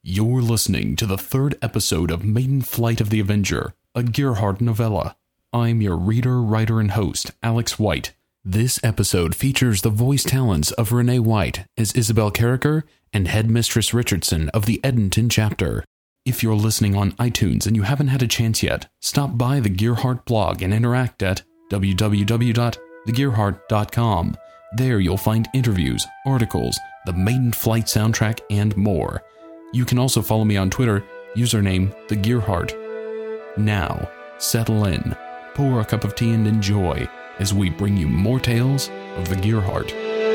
You're listening to the third episode of Maiden Flight of the Avenger, a Gerhardt novella. I'm your reader, writer, and host, Alex White. This episode features the voice talents of Renee White as Isabel Carricker and Headmistress Richardson of the Edenton chapter. If you're listening on iTunes and you haven't had a chance yet, stop by the Gerhardt blog and interact at www.thegerhardt.com. There you'll find interviews, articles, the Maiden Flight soundtrack, and more. You can also follow me on Twitter, username The Gerhardt. Now, settle in, pour a cup of tea and enjoy as we bring you more tales of the Gerhardt.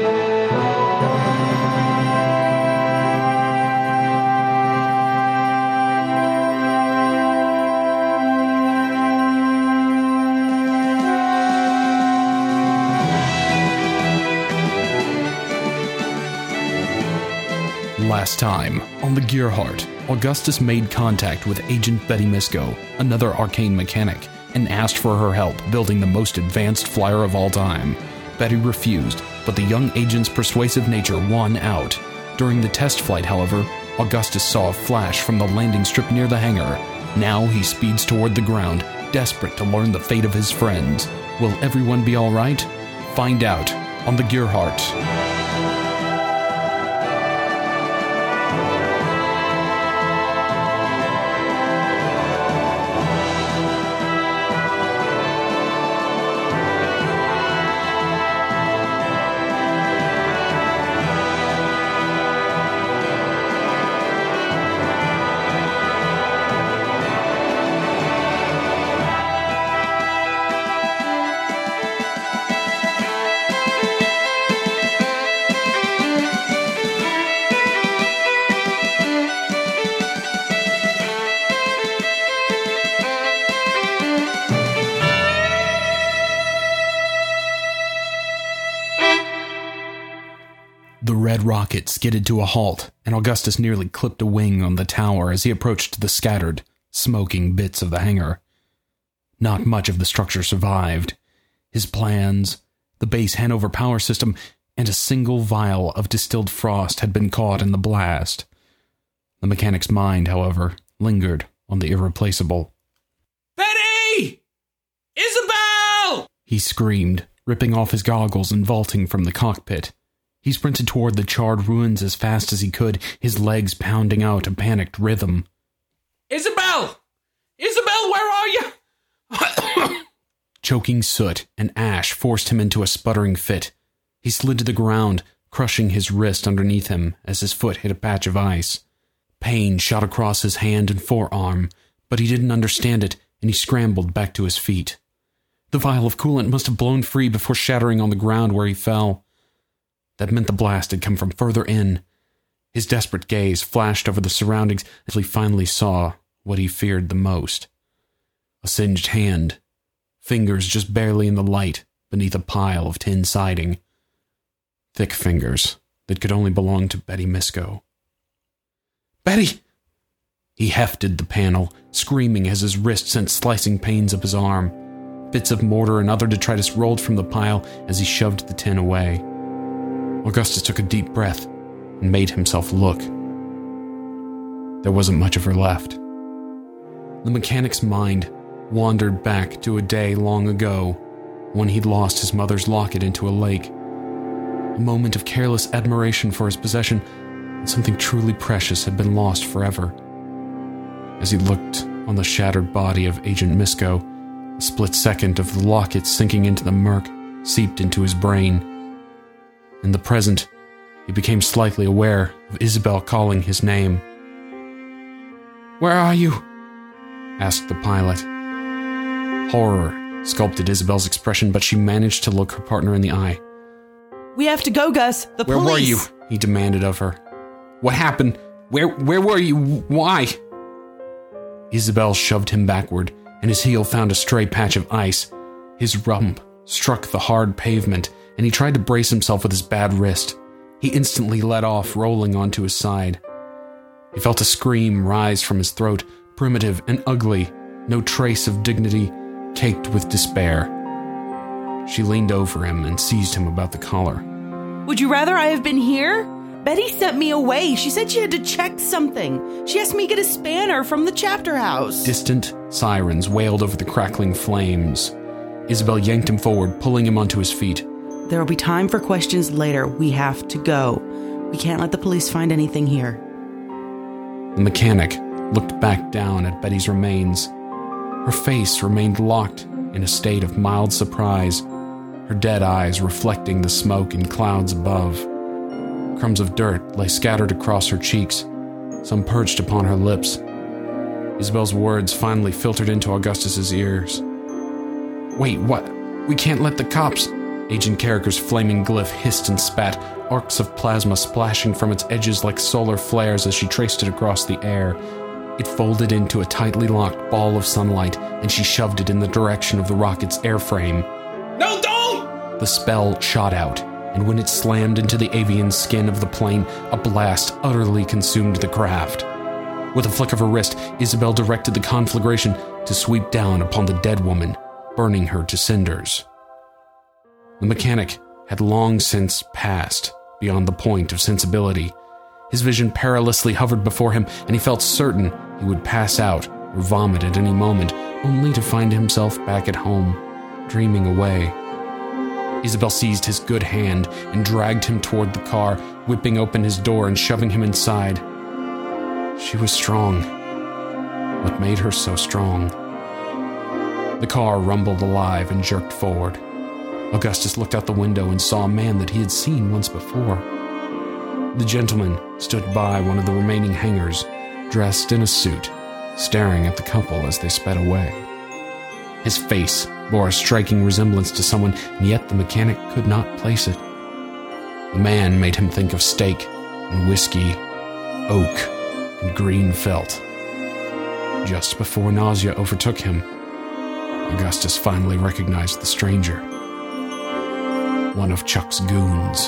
Last time, on the Gerhardt, Augustus made contact with Agent Betty Misko, another arcane mechanic, and asked for her help building the most advanced flyer of all time. Betty refused, but the young agent's persuasive nature won out. During the test flight, however, Augustus saw a flash from the landing strip near the hangar. Now he speeds toward the ground, desperate to learn the fate of his friends. Will everyone be all right? Find out on the Gerhardt. The red rocket skidded to a halt, and Augustus nearly clipped a wing on the tower as he approached the scattered, smoking bits of the hangar. Not much of the structure survived. His plans, the base Hanover power system, and a single vial of distilled frost had been caught in the blast. The mechanic's mind, however, lingered on the irreplaceable. Betty! Isabel! He screamed, ripping off his goggles and vaulting from the cockpit. He sprinted toward the charred ruins as fast as he could, his legs pounding out a panicked rhythm. Isabel! Isabel, where are you? Choking soot and ash forced him into a sputtering fit. He slid to the ground, crushing his wrist underneath him as his foot hit a patch of ice. Pain shot across his hand and forearm, but he didn't understand it, and he scrambled back to his feet. The vial of coolant must have blown free before shattering on the ground where he fell. That meant the blast had come from further in. His desperate gaze flashed over the surroundings as he finally saw what he feared the most. A singed hand, fingers just barely in the light beneath a pile of tin siding. Thick fingers that could only belong to Betty Misko. "Betty!" He hefted the panel, screaming as his wrist sent slicing pains up his arm. Bits of mortar and other detritus rolled from the pile as he shoved the tin away. Augustus took a deep breath and made himself look. There wasn't much of her left. The mechanic's mind wandered back to a day long ago when he'd lost his mother's locket into a lake. A moment of careless admiration for his possession, and something truly precious had been lost forever. As he looked on the shattered body of Agent Misko, a split second of the locket sinking into the murk seeped into his brain. In the present, he became slightly aware of Isabel calling his name. "Where are you?" asked the pilot. Horror sculpted Isabel's expression, but she managed to look her partner in the eye. "We have to go, Gus. The police." "Where were you?" he demanded of her. "What happened? Where were you? Why?" Isabel shoved him backward, and his heel found a stray patch of ice. His rump struck the hard pavement, and he tried to brace himself with his bad wrist. He instantly let off, rolling onto his side. He felt a scream rise from his throat, primitive and ugly, no trace of dignity, caked with despair. She leaned over him and seized him about the collar. "Would you rather I have been here? Betty sent me away. She said she had to check something. She asked me to get a spanner from the chapter house. Distant sirens wailed over the crackling flames. Isabel yanked him forward, pulling him onto his feet. There will be time for questions later. We have to go. We can't let the police find anything here. The mechanic looked back down at Betty's remains. Her face remained locked in a state of mild surprise, her dead eyes reflecting the smoke and clouds above. Crumbs of dirt lay scattered across her cheeks, some perched upon her lips. Isabel's words finally filtered into Augustus's ears. "Wait, what? We can't let the cops..." Agent Carragher's flaming glyph hissed and spat, arcs of plasma splashing from its edges like solar flares as she traced it across the air. It folded into a tightly locked ball of sunlight, and she shoved it in the direction of the rocket's airframe. No, don't! The spell shot out, and when it slammed into the avian skin of the plane, a blast utterly consumed the craft. With a flick of her wrist, Isabel directed the conflagration to sweep down upon the dead woman, burning her to cinders. The mechanic had long since passed beyond the point of sensibility. His vision perilously hovered before him, and he felt certain he would pass out or vomit at any moment, only to find himself back at home, dreaming away. Isabel seized his good hand and dragged him toward the car, whipping open his door and shoving him inside. She was strong. What made her so strong? The car rumbled alive and jerked forward. Augustus looked out the window and saw a man that he had seen once before. The gentleman stood by one of the remaining hangars, dressed in a suit, staring at the couple as they sped away. His face bore a striking resemblance to someone, and yet the mechanic could not place it. The man made him think of steak and whiskey, oak and green felt. Just before nausea overtook him, Augustus finally recognized the stranger. One of Chuck's goons.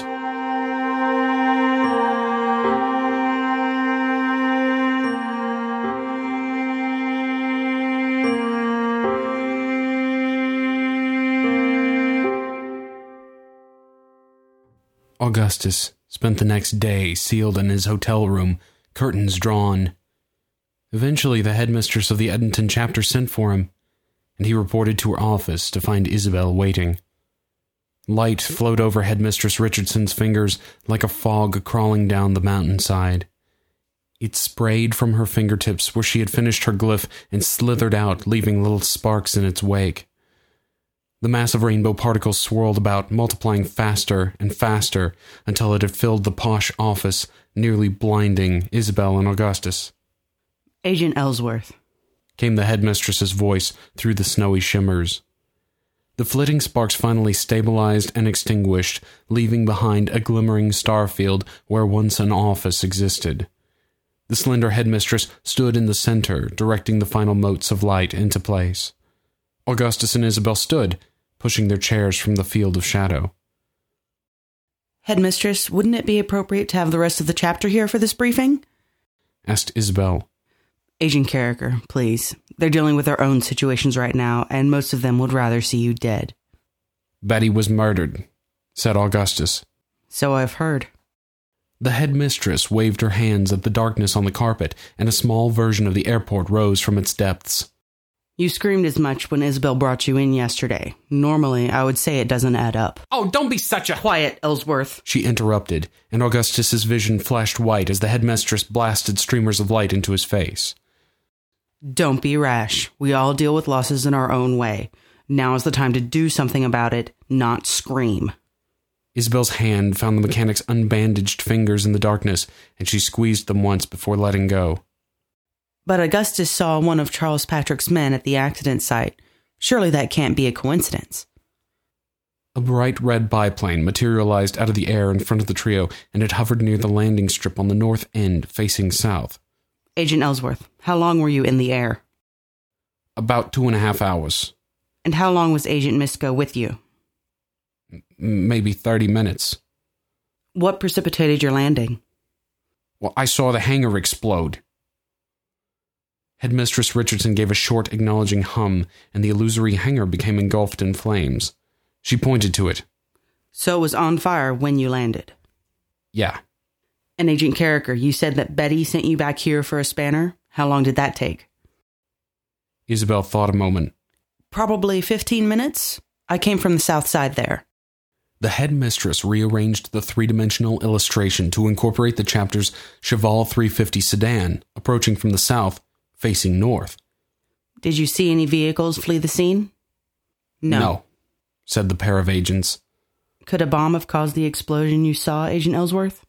Augustus spent the next day sealed in his hotel room, curtains drawn. Eventually, the headmistress of the Edenton chapter sent for him, and he reported to her office to find Isabel waiting. Light flowed over Headmistress Richardson's fingers like a fog crawling down the mountainside. It sprayed from her fingertips where she had finished her glyph and slithered out, leaving little sparks in its wake. The mass of rainbow particles swirled about, multiplying faster and faster until it had filled the posh office, nearly blinding Isabel and Augustus. Agent Ellsworth, came the headmistress's voice through the snowy shimmers. The flitting sparks finally stabilized and extinguished, leaving behind a glimmering star field where once an office existed. The slender headmistress stood in the center, directing the final motes of light into place. Augustus and Isabel stood, pushing their chairs from the field of shadow. Headmistress, wouldn't it be appropriate to have the rest of the chapter here for this briefing? Asked Isabel. Agent Carragher, please. They're dealing with their own situations right now, and most of them would rather see you dead. Betty was murdered, said Augustus. So I've heard. The headmistress waved her hands at the darkness on the carpet, and a small version of the airport rose from its depths. You screamed as much when Isabel brought you in yesterday. Normally, I would say it doesn't add up. Oh, don't be such a... Quiet, Ellsworth, she interrupted, and Augustus's vision flashed white as the headmistress blasted streamers of light into his face. Don't be rash. We all deal with losses in our own way. Now is the time to do something about it, not scream. Isabel's hand found the mechanic's unbandaged fingers in the darkness, and she squeezed them once before letting go. But Augustus saw one of Charles Patrick's men at the accident site. Surely that can't be a coincidence. A bright red biplane materialized out of the air in front of the trio, and it hovered near the landing strip on the north end, facing south. Agent Ellsworth, how long were you in the air? About 2.5 hours. And how long was Agent Misko with you? Maybe 30 minutes. What precipitated your landing? Well, I saw the hangar explode. Headmistress Richardson gave a short, acknowledging hum, and the illusory hangar became engulfed in flames. She pointed to it. So it was on fire when you landed? Yeah. And Agent Carricker, you said that Betty sent you back here for a spanner? How long did that take? Isabel thought a moment. Probably 15 minutes. I came from the south side there. The headmistress rearranged the three-dimensional illustration to incorporate the chapter's Cheval 350 sedan, approaching from the south, facing north. Did you see any vehicles flee the scene? No, said the pair of agents. Could a bomb have caused the explosion you saw, Agent Ellsworth?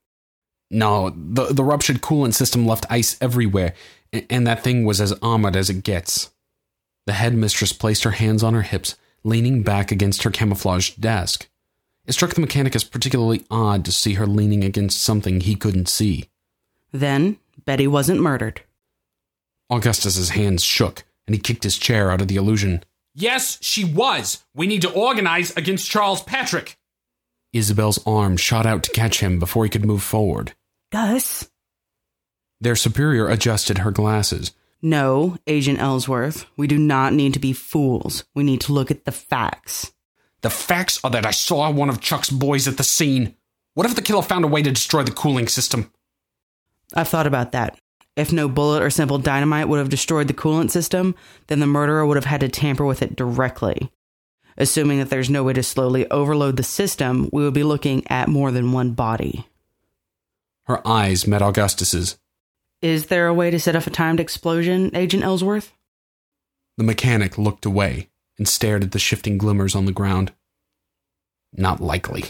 No, the ruptured coolant system left ice everywhere, and that thing was as armored as it gets. The headmistress placed her hands on her hips, leaning back against her camouflaged desk. It struck the mechanic as particularly odd to see her leaning against something he couldn't see. Then, Betty wasn't murdered. Augustus's hands shook, and he kicked his chair out of the illusion. Yes, she was. We need to organize against Charles Patrick. Isabel's arm shot out to catch him before he could move forward. Gus? Their superior adjusted her glasses. No, Agent Ellsworth. We do not need to be fools. We need to look at the facts. The facts are that I saw one of Chuck's boys at the scene. What if the killer found a way to destroy the cooling system? I've thought about that. If no bullet or simple dynamite would have destroyed the coolant system, then the murderer would have had to tamper with it directly. Assuming that there's no way to slowly overload the system, we would be looking at more than one body. Her eyes met Augustus's. Is there a way to set off a timed explosion, Agent Ellsworth? The mechanic looked away and stared at the shifting glimmers on the ground. Not likely.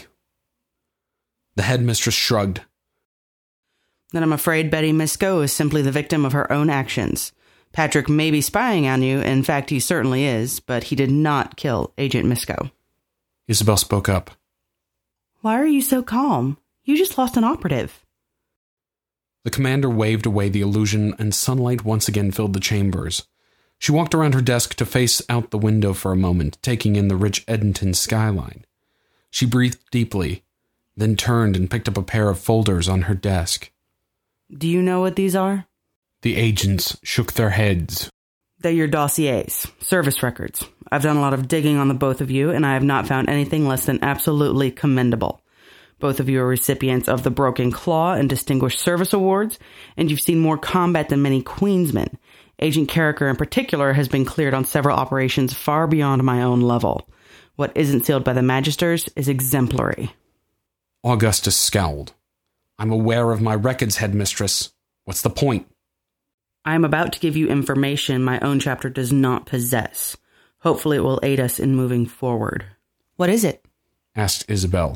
The headmistress shrugged. Then I'm afraid Betty Misko is simply the victim of her own actions. Patrick may be spying on you, in fact he certainly is, but he did not kill Agent Misko. Isabel spoke up. Why are you so calm? You just lost an operative. The commander waved away the illusion, and sunlight once again filled the chambers. She walked around her desk to face out the window for a moment, taking in the rich Edenton skyline. She breathed deeply, then turned and picked up a pair of folders on her desk. Do you know what these are? The agents shook their heads. They're your dossiers, service records. I've done a lot of digging on the both of you, and I have not found anything less than absolutely commendable. Both of you are recipients of the Broken Claw and Distinguished Service Awards, and you've seen more combat than many Queensmen. Agent Carricker in particular has been cleared on several operations far beyond my own level. What isn't sealed by the Magisters is exemplary. Augustus scowled. I'm aware of my records, headmistress. What's the point? I am about to give you information my own chapter does not possess. Hopefully it will aid us in moving forward. What is it? Asked Isabel.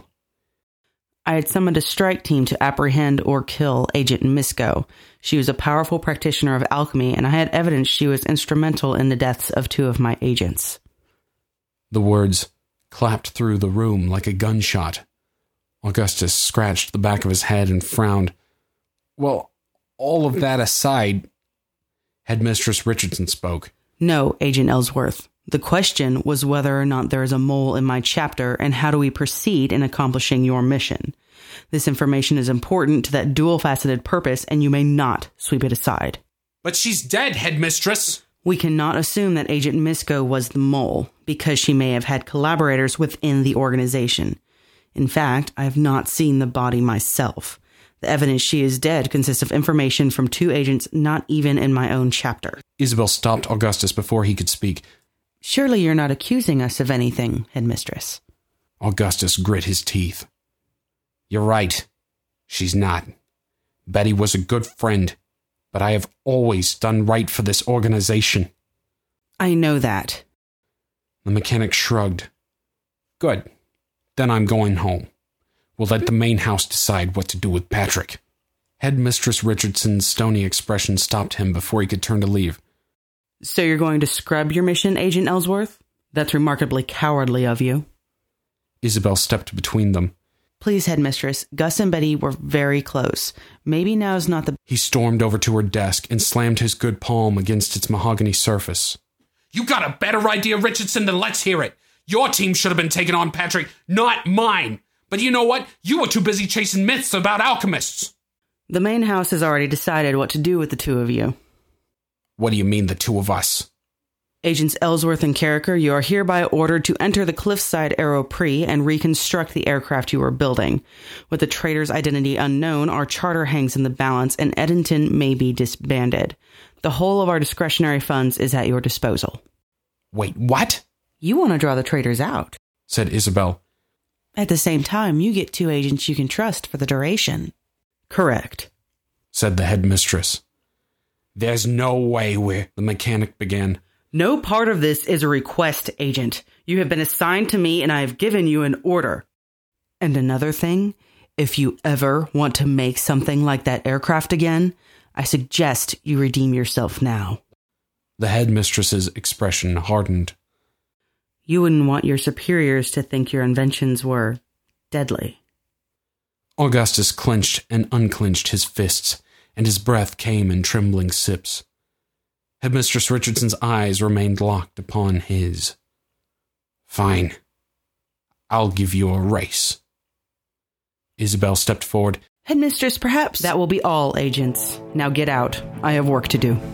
I had summoned a strike team to apprehend or kill Agent Misko. She was a powerful practitioner of alchemy, and I had evidence she was instrumental in the deaths of 2 of my agents. The words clapped through the room like a gunshot. Augustus scratched the back of his head and frowned. Well, all of that aside, Headmistress Richardson spoke. No, Agent Ellsworth. The question was whether or not there is a mole in my chapter, and how do we proceed in accomplishing your mission. This information is important to that dual-faceted purpose, and you may not sweep it aside. But she's dead, Headmistress. We cannot assume that Agent Misko was the mole, because she may have had collaborators within the organization. In fact, I have not seen the body myself. The evidence she is dead consists of information from 2 agents not even in my own chapter. Isabel stopped Augustus before he could speak. Surely you're not accusing us of anything, Headmistress. Augustus grit his teeth. You're right. She's not. Betty was a good friend, but I have always done right for this organization. I know that. The mechanic shrugged. Good. Then I'm going home. We'll let the main house decide what to do with Patrick. Headmistress Richardson's stony expression stopped him before he could turn to leave. So you're going to scrub your mission, Agent Ellsworth? That's remarkably cowardly of you. Isabel stepped between them. Please, Headmistress, Gus and Betty were very close. Maybe now's not the... He stormed over to her desk and slammed his good palm against its mahogany surface. You got a better idea, Richardson, then let's hear it. Your team should have been taking on Patrick, not mine. But you know what? You were too busy chasing myths about alchemists. The main house has already decided what to do with the 2 of you. What do you mean, the 2 of us? Agents Ellsworth and Carricker, you are hereby ordered to enter the Cliffside Aero Pre and reconstruct the aircraft you are building. With the traitor's identity unknown, our charter hangs in the balance and Edenton may be disbanded. The whole of our discretionary funds is at your disposal. Wait, what? You want to draw the traitors out, said Isabel. At the same time, you get 2 agents you can trust for the duration. Correct, said the headmistress. There's no way the mechanic began. No part of this is a request, Agent. You have been assigned to me and I have given you an order. And another thing, if you ever want to make something like that aircraft again, I suggest you redeem yourself now. The headmistress's expression hardened. You wouldn't want your superiors to think your inventions were deadly. Augustus clenched and unclenched his fists, and his breath came in trembling sips. Headmistress Richardson's eyes remained locked upon his. Fine. I'll give you a race. Isabel stepped forward. Headmistress, perhaps. That will be all, agents. Now get out. I have work to do.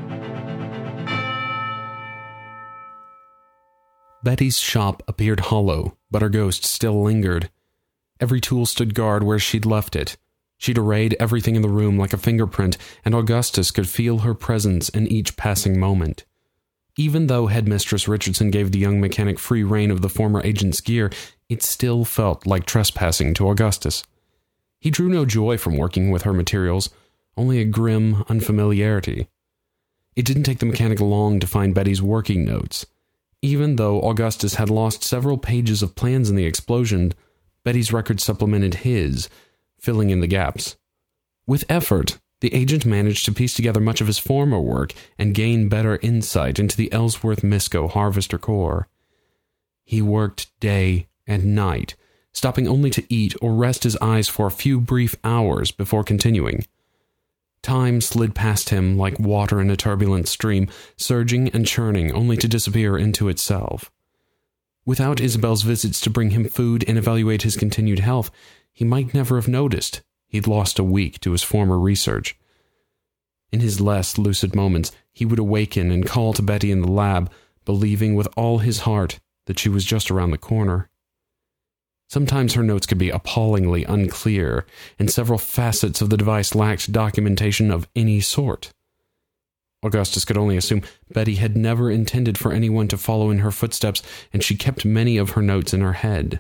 Betty's shop appeared hollow, but her ghost still lingered. Every tool stood guard where she'd left it. She'd arrayed everything in the room like a fingerprint, and Augustus could feel her presence in each passing moment. Even though Headmistress Richardson gave the young mechanic free rein of the former agent's gear, it still felt like trespassing to Augustus. He drew no joy from working with her materials, only a grim unfamiliarity. It didn't take the mechanic long to find Betty's working notes. Even though Augustus had lost several pages of plans in the explosion, Betty's record supplemented his, filling in the gaps. With effort, the agent managed to piece together much of his former work and gain better insight into the Ellsworth-Misco Harvester Corps. He worked day and night, stopping only to eat or rest his eyes for a few brief hours before continuing. Time slid past him like water in a turbulent stream, surging and churning only to disappear into itself. Without Isabel's visits to bring him food and evaluate his continued health, he might never have noticed he'd lost a week to his former research. In his less lucid moments, he would awaken and call to Betty in the lab, believing with all his heart that she was just around the corner. Sometimes her notes could be appallingly unclear, and several facets of the device lacked documentation of any sort. Augustus could only assume Betty had never intended for anyone to follow in her footsteps, and she kept many of her notes in her head.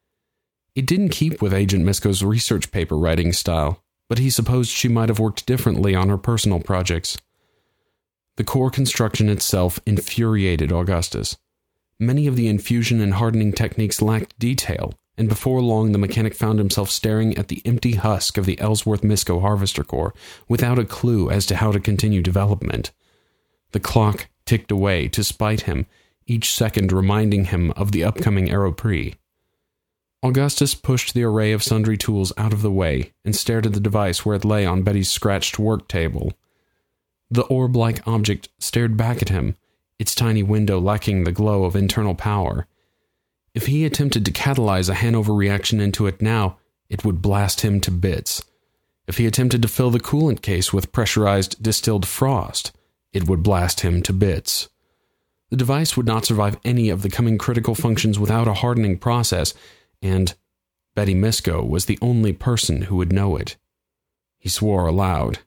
It didn't keep with Agent Misco's research paper writing style, but he supposed she might have worked differently on her personal projects. The core construction itself infuriated Augustus. Many of the infusion and hardening techniques lacked detail, and before long the mechanic found himself staring at the empty husk of the Ellsworth-Misco Harvester Corps without a clue as to how to continue development. The clock ticked away to spite him, each second reminding him of the upcoming Aero Pre. Augustus pushed the array of sundry tools out of the way and stared at the device where it lay on Betty's scratched work table. The orb-like object stared back at him, its tiny window lacking the glow of internal power. If he attempted to catalyze a Hanover reaction into it now, it would blast him to bits. If he attempted to fill the coolant case with pressurized distilled frost, it would blast him to bits. The device would not survive any of the coming critical functions without a hardening process, and Betty Misco was the only person who would know it. He swore aloud.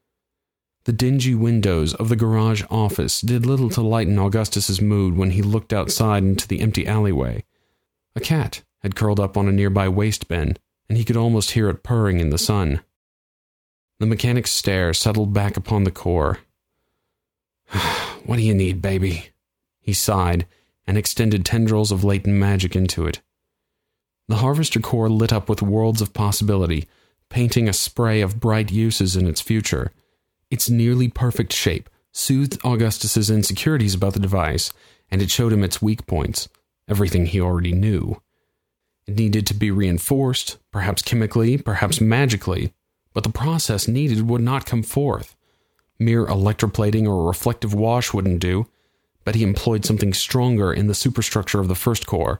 The dingy windows of the garage office did little to lighten Augustus's mood when he looked outside into the empty alleyway. A cat had curled up on a nearby waste bin, and he could almost hear it purring in the sun. The mechanic's stare settled back upon the core. "What do you need, baby?" He sighed, and extended tendrils of latent magic into it. The Harvester Corps lit up with worlds of possibility, painting a spray of bright uses in its future. Its nearly perfect shape soothed Augustus's insecurities about the device, and it showed him its weak points, everything he already knew. It needed to be reinforced, perhaps chemically, perhaps magically, but the process needed would not come forth. Mere electroplating or a reflective wash wouldn't do, but he employed something stronger in the superstructure of the first core.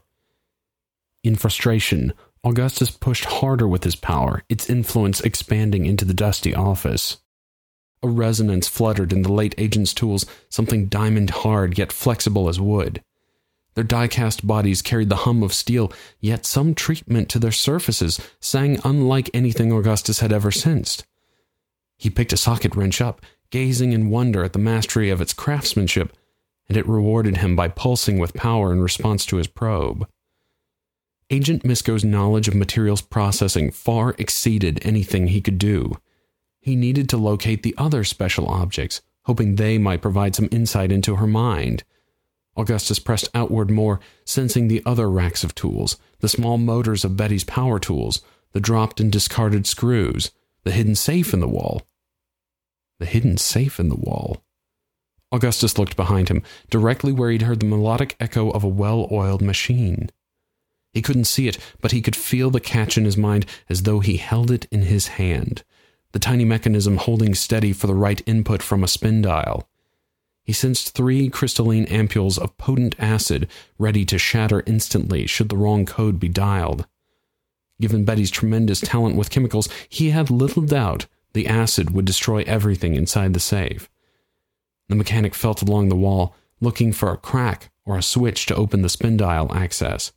In frustration, Augustus pushed harder with his power, its influence expanding into the dusty office. a resonance fluttered in the late agent's tools, something diamond-hard yet flexible as wood. Their die-cast bodies carried the hum of steel, yet some treatment to their surfaces sang unlike anything Augustus had ever sensed. He picked a socket wrench up, gazing in wonder at the mastery of its craftsmanship, and it rewarded him by pulsing with power in response to his probe. Agent Misko's knowledge of materials processing far exceeded anything he could do. He needed to locate the other special objects, hoping they might provide some insight into her mind. Augustus pressed outward more, sensing the other racks of tools, the small motors of Betty's power tools, the dropped and discarded screws, the hidden safe in the wall. The hidden safe in the wall. Augustus looked behind him, directly where he'd heard the melodic echo of a well-oiled machine. He couldn't see it, but he could feel the catch in his mind as though he held it in his hand, the tiny mechanism holding steady for the right input from a spin dial. He sensed 3 crystalline ampules of potent acid ready to shatter instantly should the wrong code be dialed. Given Betty's tremendous talent with chemicals, he had little doubt the acid would destroy everything inside the safe. The mechanic felt along the wall, looking for a crack or a switch to open the spin dial access.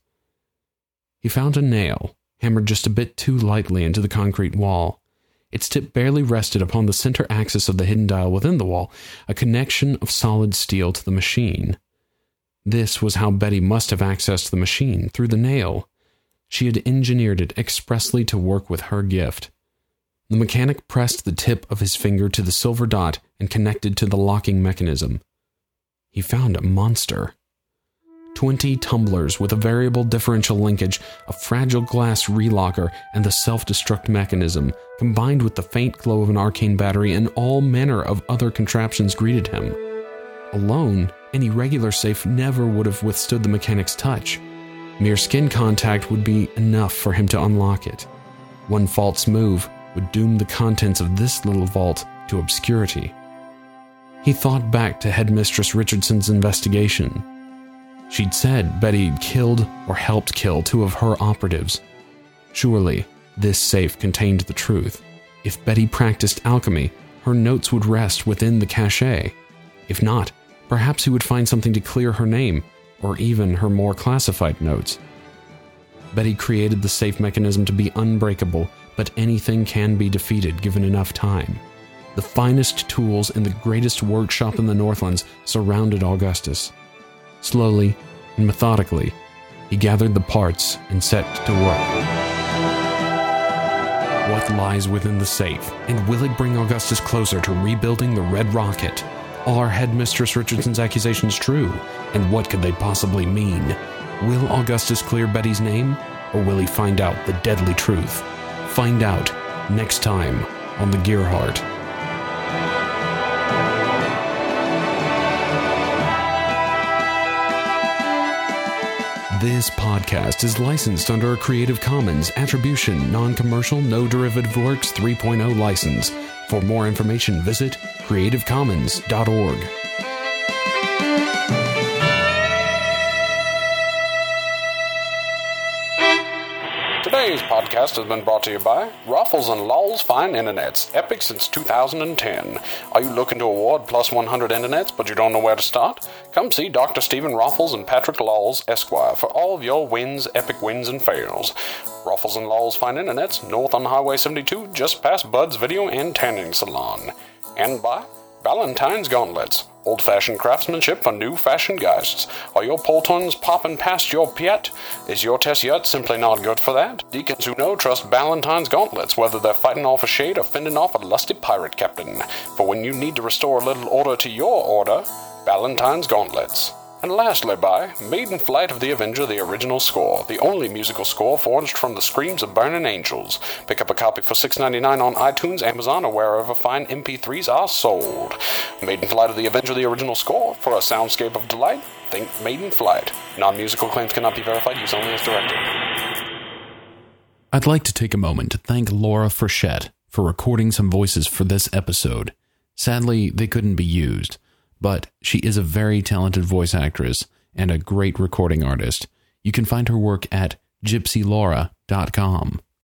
He found a nail, hammered just a bit too lightly into the concrete wall. Its tip barely rested upon the center axis of the hidden dial within the wall, a connection of solid steel to the machine. This was how Betty must have accessed the machine, through the nail. She had engineered it expressly to work with her gift. The mechanic pressed the tip of his finger to the silver dot and connected to the locking mechanism. He found a monster. 20 tumblers with a variable differential linkage, a fragile glass relocker, and the self-destruct mechanism, combined with the faint glow of an arcane battery and all manner of other contraptions greeted him. Alone, any regular safe never would have withstood the mechanic's touch. Mere skin contact would be enough for him to unlock it. One false move would doom the contents of this little vault to obscurity. He thought back to Headmistress Richardson's investigation. She'd said Betty'd killed or helped kill 2 of her operatives. Surely, this safe contained the truth. If Betty practiced alchemy, her notes would rest within the cache. If not, perhaps he would find something to clear her name, or even her more classified notes. Betty created the safe mechanism to be unbreakable, but anything can be defeated given enough time. The finest tools in the greatest workshop in the Northlands surrounded Augustus. Slowly and methodically, he gathered the parts and set to work. What lies within the safe, and will it bring Augustus closer to rebuilding the Red Rocket? Are Headmistress Richardson's accusations true, and what could they possibly mean? Will Augustus clear Betty's name, or will he find out the deadly truth? Find out next time on The Gearheart. This podcast is licensed under a Creative Commons Attribution, Non-Commercial, No Derivative Works 3.0 license. For more information, visit creativecommons.org. Today's podcast has been brought to you by Ruffles and Lulls Fine Internets, epic since 2010. Are you looking to award plus 100 internets, but you don't know where to start? Come see Dr. Stephen Ruffles and Patrick Lulls, Esquire, for all of your wins, epic wins, and fails. Ruffles and Lulls Fine Internets, north on Highway 72, just past Bud's Video and Tanning Salon. And by Valentine's Gauntlets, old-fashioned craftsmanship for new-fashioned geists. Are your Poltons popping past your Piet? Is your Tessiot simply not good for that? Deacons who know trust Valentine's Gauntlets, whether they're fighting off a shade or fending off a lusty pirate captain. For when you need to restore a little order to your order, Valentine's Gauntlets. And lastly by Maiden Flight of the Avenger, the original score, the only musical score forged from the screams of burning angels. Pick up a copy for $6.99 on iTunes, Amazon, or wherever fine MP3s are sold. Maiden Flight of the Avenger, the original score, for a soundscape of delight, think Maiden Flight. Non-musical claims cannot be verified, use only as directed. I'd like to take a moment to thank Laura Frechette for recording some voices for this episode. Sadly, they couldn't be used, but she is a very talented voice actress and a great recording artist. You can find her work at gypsylaura.com.